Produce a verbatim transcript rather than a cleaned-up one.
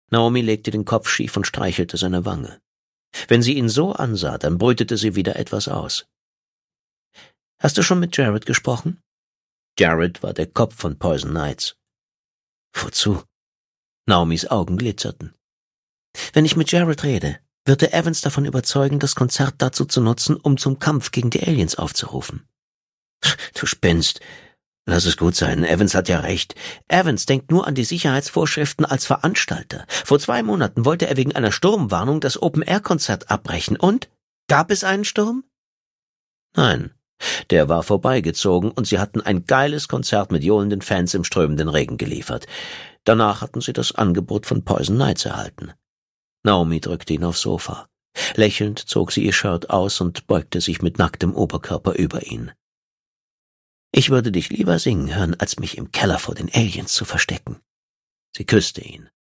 Naomi legte den Kopf schief und streichelte seine Wange. Wenn sie ihn so ansah, dann brütete sie wieder etwas aus. »Hast du schon mit Jared gesprochen?« Jared war der Kopf von Poison Knights. »Wozu?« Naomis Augen glitzerten. »Wenn ich mit Jared rede, wird er Evans davon überzeugen, das Konzert dazu zu nutzen, um zum Kampf gegen die Aliens aufzurufen.« »Du spinnst. Lass es gut sein, Evans hat ja recht. Evans denkt nur an die Sicherheitsvorschriften als Veranstalter. Vor zwei Monaten wollte er wegen einer Sturmwarnung das Open-Air-Konzert abbrechen. Und? Gab es einen Sturm?« »Nein, der war vorbeigezogen und sie hatten ein geiles Konzert mit johlenden Fans im strömenden Regen geliefert. Danach hatten sie das Angebot von Poison Knights erhalten.« Naomi drückte ihn aufs Sofa. Lächelnd zog sie ihr Shirt aus und beugte sich mit nacktem Oberkörper über ihn. »Ich würde dich lieber singen hören, als mich im Keller vor den Aliens zu verstecken.« Sie küsste ihn.